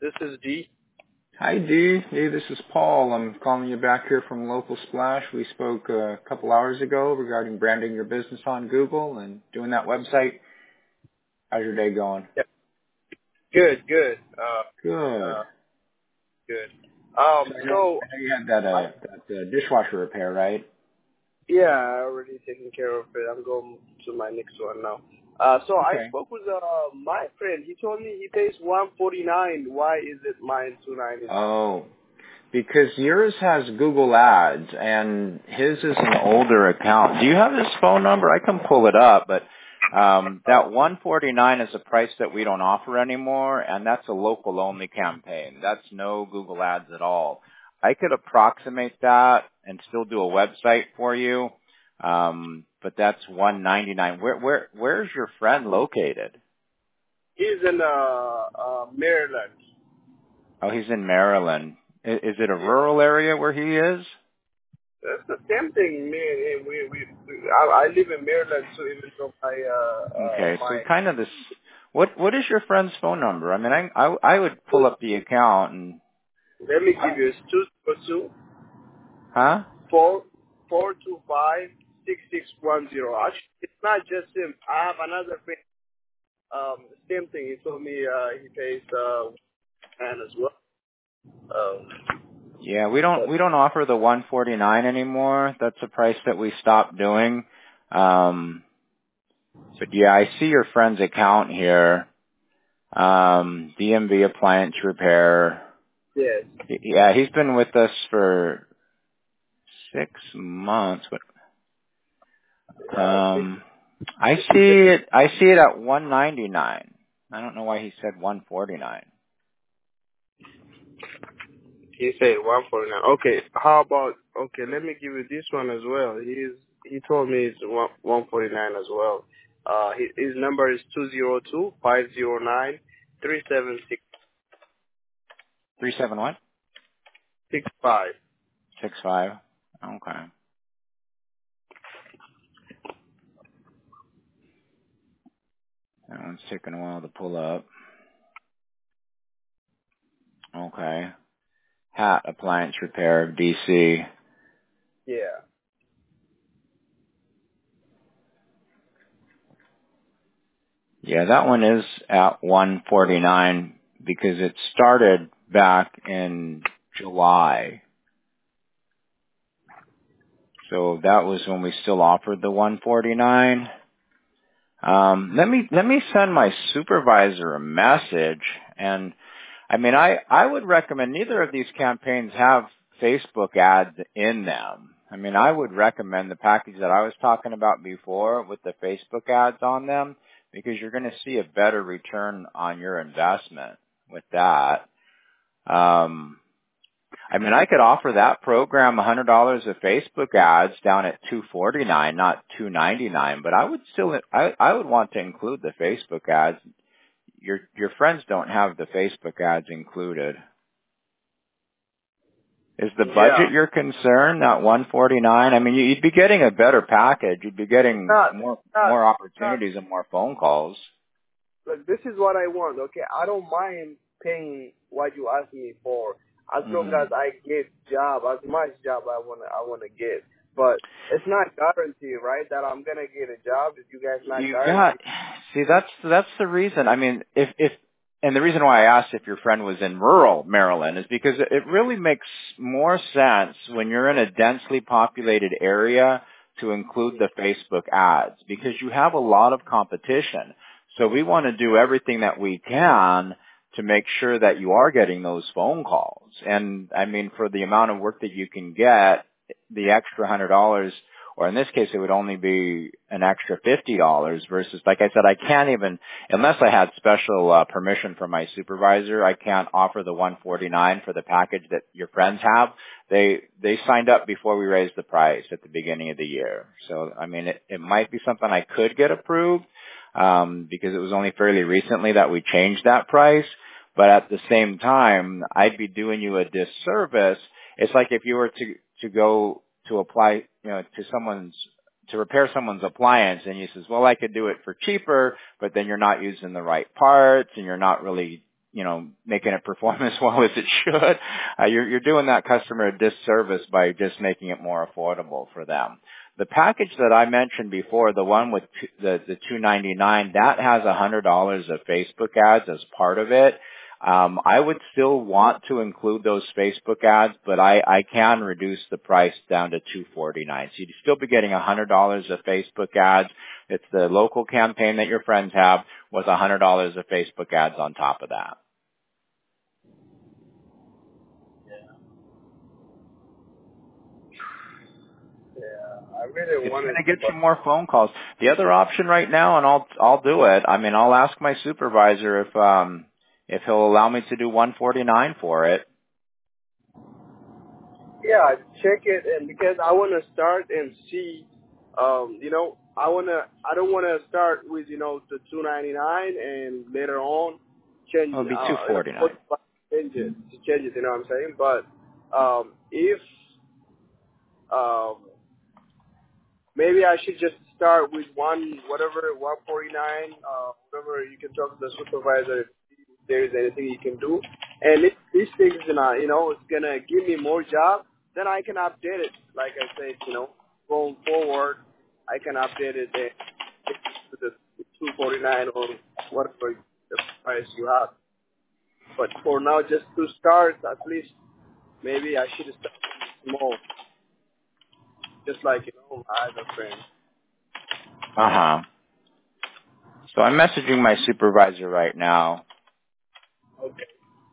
This is D. Hi, Dee. Hey, this is Paul. I'm calling you back here from Local Splash. We spoke a couple hours ago regarding branding your business on Google and doing that website. How's your day going? Yep. Good. Good. Good. So I know you had that dishwasher repair, right? Yeah, I already taken care of it. I'm going to my next one now. So Okay. I spoke with my friend. He told me he pays $149. Why is it mine $299? Oh, because yours has Google Ads and his is an older account. Do you have his phone number? I can pull it up, but that $149 is a price that we don't offer anymore, and that's a local only campaign. That's no Google Ads at all. I could approximate that and still do a website for you, but that's $199. Where's your friend located? He's in Maryland. Oh, he's in Maryland. Is it a rural area where he is? That's the same thing. Me and him. I live in Maryland, so even though Okay, so my kind of this. What is your friend's phone number? I mean, I would pull up the account and. let me give you it's 202 Huh? 425 6610. Actually, it's not just him. I have another friend. Same thing. He told me he pays and as well. Yeah, we don't offer the 149 anymore. That's a price that we stopped doing. But yeah, I see your friend's account here. DMV Appliance Repair. Yes. Yeah, he's been with us for 6 months. But I see it at 199. I don't know why he said 149. He said 149. Okay. How about let me give you this one as well. He told me it's 149 as well. His number is 202-509-3765. 37 what? 65. Okay. That one's taking a while to pull up. Okay. Hat Appliance Repair, DC. Yeah. Yeah, that one is at 149 because it started back in July. So that was when we still offered the 149. Let me send my supervisor a message. And I mean, I would recommend neither of these campaigns have Facebook ads in them. I mean, I would recommend the package that I was talking about before with the Facebook ads on them because you're going to see a better return on your investment with that. I mean, I could offer that program $100 of Facebook ads down at $249, not $299, but I would still, I would want to include the Facebook ads. Your friends don't have the Facebook ads included. Is the budget your concern, not 149? I mean, you'd be getting a better package. You'd be getting more opportunities and more phone calls. Look, this is what I want, okay? I don't mind paying what you ask me for as long as I get as much job I wanna get. But it's not guaranteed, right, that I'm gonna get a job if you guys not guaranteed. See, that's the reason. I mean, and the reason why I asked if your friend was in rural Maryland is because it really makes more sense when you're in a densely populated area to include the Facebook ads because you have a lot of competition. So we want to do everything that we can to make sure that you are getting those phone calls. And I mean, for the amount of work that you can get, the extra $100, or in this case, it would only be an extra $50 versus, like I said, I can't even, unless I had special permission from my supervisor, I can't offer the 149 for the package that your friends have. They signed up before we raised the price at the beginning of the year. So, I mean, it might be something I could get approved, because it was only fairly recently that we changed that price. But at the same time, I'd be doing you a disservice. It's like if you were to go to apply, to repair someone's appliance and you says, well, I could do it for cheaper, but then you're not using the right parts and you're not really making it perform as well as it should, you're doing that customer a disservice by just making it more affordable for them. The package that I mentioned before, the one with the $299, that has $100 of Facebook ads as part of it. I would still want to include those Facebook ads, but I can reduce the price down to $249. So you'd still be getting $100 of Facebook ads. It's the local campaign that your friends have with $100 of Facebook ads on top of that. I really want to get you more phone calls. The other option right now, and I'll do it. I mean, I'll ask my supervisor if he'll allow me to do $149 for it. Yeah, check it, and because I want to start and see, I don't want to start with the $299 and later on change. It'll be $249. Change it, you know what I'm saying? But if maybe I should just start with $149. Whatever, you can talk to the supervisor if there is anything you can do. And if this thing is it's gonna give me more job, then I can update it. Like I said, going forward, I can update it to the $249 or whatever the price you have. But for now, just to start, at least maybe I should start small. Just like, my other friend. So I'm messaging my supervisor right now. Okay.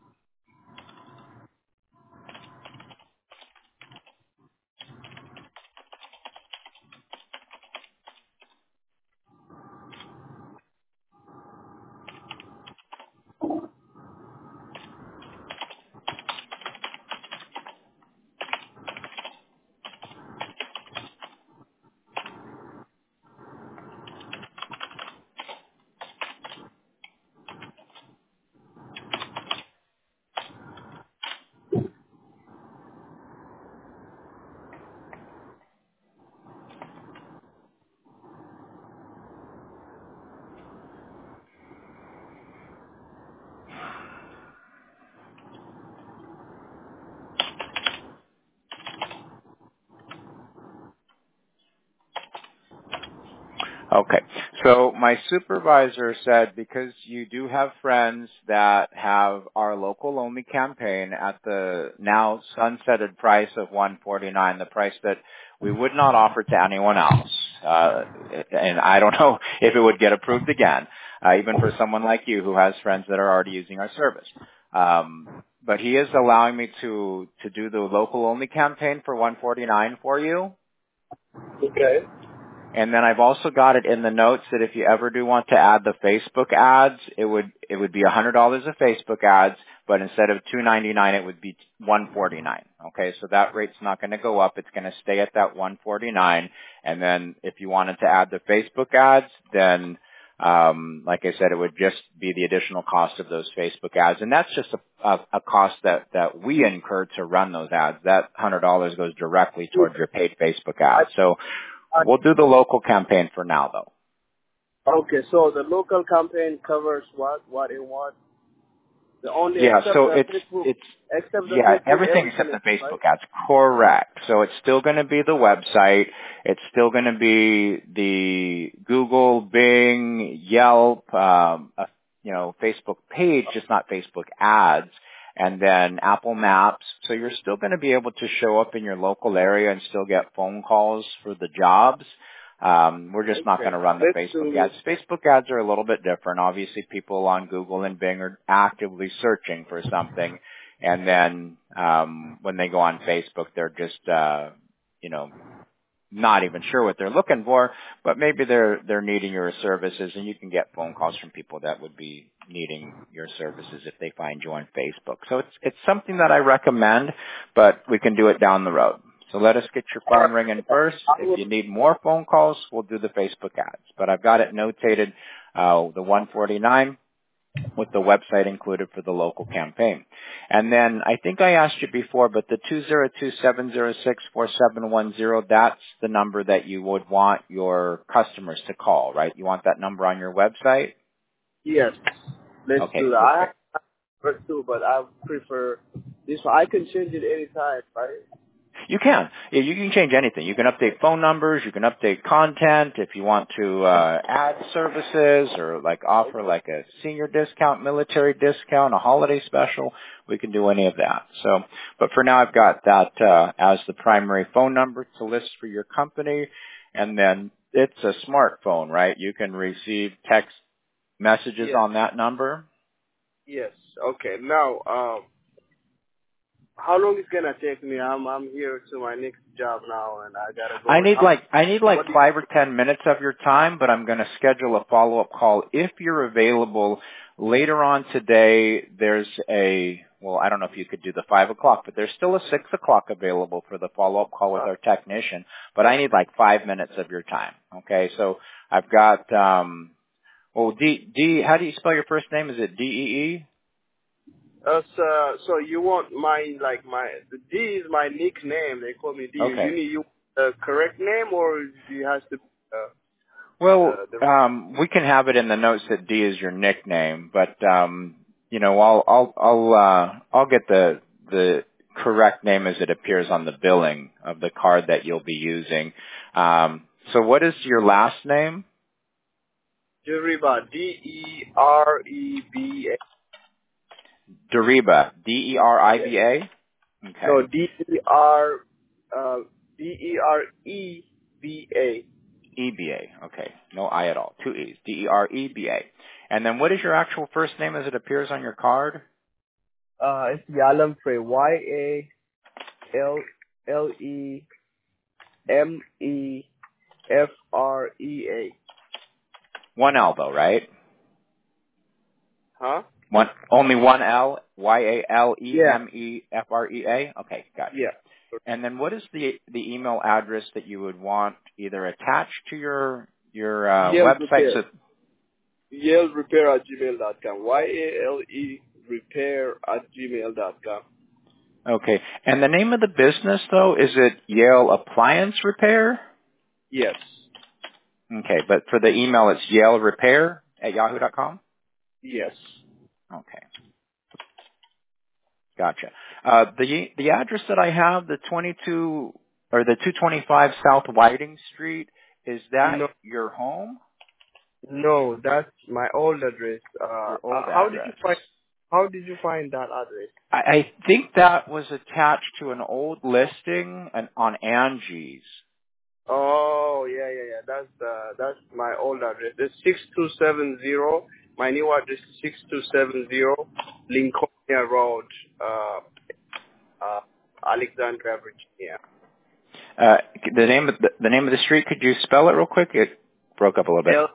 Okay. So my supervisor said because you do have friends that have our local only campaign at the now sunsetted price of $149, the price that we would not offer to anyone else. And I don't know if it would get approved again, even for someone like you who has friends that are already using our service. But he is allowing me to do the local only campaign for $149 for you. Okay. And then I've also got it in the notes that if you ever do want to add the Facebook ads, it would be $100 of Facebook ads, but instead of $299, it would be $149. Okay, so that rate's not going to go up. It's going to stay at that $149. And then if you wanted to add the Facebook ads, then like I said, it would just be the additional cost of those Facebook ads. And that's just a cost that we incur to run those ads. That $100 goes directly towards your paid Facebook ads. So we'll do the local campaign for now, though. Okay, so the local campaign covers what and what? The only so Facebook, everything except the Facebook ads. Correct. So it's still going to be the website. It's still going to be the Google, Bing, Yelp, Facebook page, just not Facebook ads. And then Apple Maps. So you're still going to be able to show up in your local area and still get phone calls for the jobs. We're just not going to run the Facebook ads. Facebook ads are a little bit different. Obviously, people on Google and Bing are actively searching for something. And then when they go on Facebook, they're just, not even sure what they're looking for, but maybe they're needing your services, and you can get phone calls from people that would be needing your services if they find you on Facebook. So it's something that I recommend, but we can do it down the road. So let us get your phone ringing first. If you need more phone calls, we'll do the Facebook ads. But I've got it notated, the $149 with the website included for the local campaign. And then I think I asked you before, but the 202-706-4710, that's the number that you would want your customers to call, right? You want that number on your website? Yes. Let's okay, do that. prefer too, but I prefer this one. I can change it anytime, right? You can. Yeah, you can change anything. You can update phone numbers. You can update content if you want to add services or like offer like a senior discount, military discount, a holiday special. We can do any of that. So, but for now, I've got that as the primary phone number to list for your company, and then it's a smartphone, right? You can receive text messages Yes. on that number. Yes. Okay. Now, how long it's gonna take me? I'm here to my next job now, and I gotta go. I need like What do you, 5 or 10 minutes of your time, but I'm going to schedule a follow-up call if you're available later on today. There's I don't know if you could do the 5 o'clock, but there's still a 6 o'clock available for the follow-up call with our technician, but I need like 5 minutes of your time. Okay. So I've got, D, how do you spell your first name? Is it D-E-E? so you want the D is my nickname. They call me D. Okay. You need the correct name, or it has to Well, the we can have it in the notes that D is your nickname, but I'll get the correct name as it appears on the billing of the card that you'll be using. So what is your last name? Deriba, D-E-R-E-B-A. Deriba, D-E-R-I-B-A? Okay. No, D-E-R-E-B-A. E-B-A. Okay. No I at all. 2 E's. D-E-R-E-B-A. And then what is your actual first name as it appears on your card? It's Yalam Frey. Y-A-L-L-E-M-E-F-R-E-A. One L though, right? Huh? Only one L? Yeah. Y-A-L-E-M-E-F-R-E-A? Okay, gotcha. Yeah. And then what is the email address that you would want either attached to your Yale website? Repair. Yale Repair at gmail.com. Y-A-L-E Repair at gmail.com. Okay. And the name of the business though, is it Yale Appliance Repair? Yes. Okay, but for the email it's Yale Repair at yahoo.com? Yes. Okay. Gotcha. The address that I have, the 225 South Whiting Street, is that No. your home? No, that's my old address. Your old How did address. you find that address? I think that was attached to an old listing on Angie's. Oh, yeah. That's my old address. It's 6270. My new address is 6270 Lincolnia Road, Alexandria, Virginia. The name of the street, could you spell it real quick? It broke up a little bit.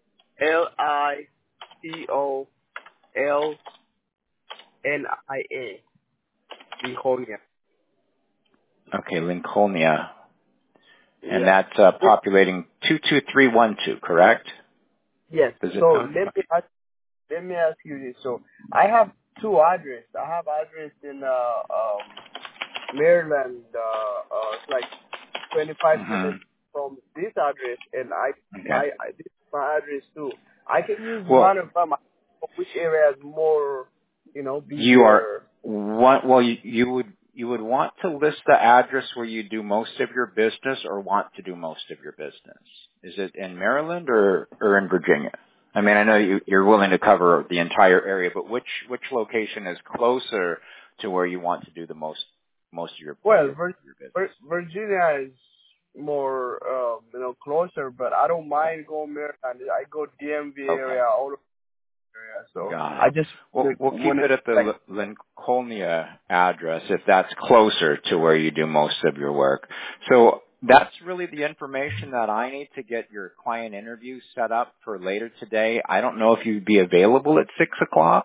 Lincolnia. Lincolnia. Okay, Lincolnia. And Yeah. that's populating 22312, correct? Yes. The zip So code? Okay. let me ask you this. So I have two addresses. I have address in Maryland. It's like 25 Mm-hmm. minutes from this address, and Okay. this is my address too. I can use Well, one of them. Which area is more, you are busier? you would want to list the address where you do most of your business or want to do most of your business. Is it in Maryland or in Virginia? I mean, I know you're willing to cover the entire area, but which location is closer to where you want to do the most of your Well, your business? Virginia is more, closer, but I don't mind going Maryland. I go DMV Okay. area, all over the area. So Got I it. just We'll keep want it at the Lincolnia address if that's closer to where you do most of your work. So that's really the information that I need to get your client interview set up for later today. I don't know if you'd be available at 6 o'clock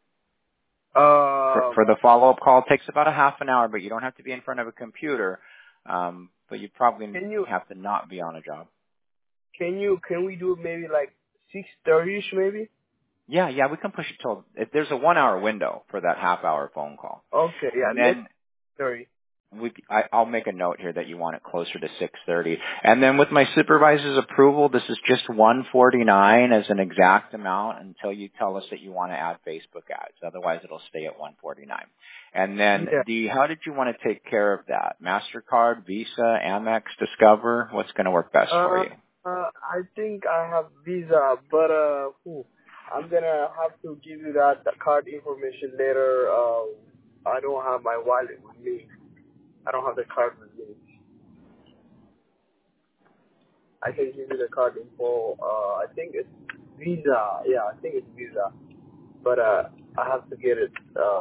for the follow-up call. It takes about a half an hour, but you don't have to be in front of a computer. But you probably have to not be on a job. Can we do maybe like 6:30ish maybe? Yeah, we can push it till, there's a 1 hour window for that half hour phone call. Okay, yeah, And let's then 30. I'll make a note here that you want it closer to 6:30. And then with my supervisor's approval, this is just 149 as an exact amount until you tell us that you want to add Facebook ads. Otherwise, it'll stay at 149. And then, how did you want to take care of that? MasterCard, Visa, Amex, Discover? What's going to work best for you? I think I have Visa, but I'm gonna have to give you that card information later. I don't have my wallet with me. I don't have the card with me. I can give you the card info. I think it's Visa. Yeah, I think it's Visa. But I have to get it.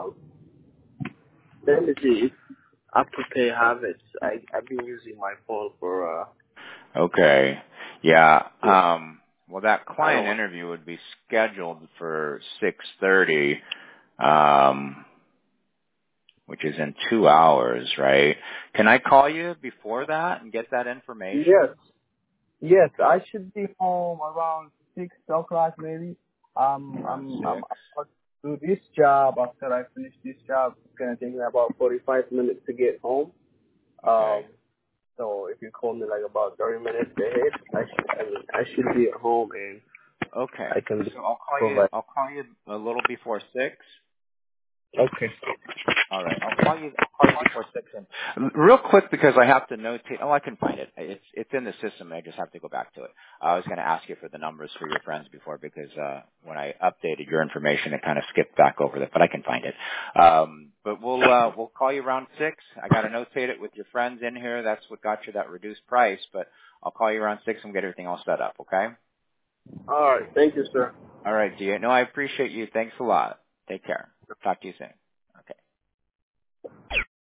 Let me see if Apple Pay have it. I've been using my phone for. Okay. Yeah. Well, that client interview would be scheduled for 6:30. Which is in 2 hours, right? Can I call you before that and get that information? Yes, I should be home around 6 o'clock maybe. I'm about to do this job. After I finish this job, it's gonna take me about 45 minutes to get home. Okay. So if you call me like about 30 minutes ahead, I should be at home and okay. I can. So I'll call you a little before 6. Okay. All right. I'll call you before 6. And real quick, because I have to notate. Oh, I can find it. It's in the system. I just have to go back to it. I was going to ask you for the numbers for your friends before because when I updated your information, it kind of skipped back over that. But I can find it. But we'll call you around 6. I got to notate it with your friends in here. That's what got you that reduced price. But I'll call you around 6 and get everything all set up. Okay. All right. Thank you, sir. All right, Gia. No, I appreciate you. Thanks a lot. Take care. Talk to you soon. Okay.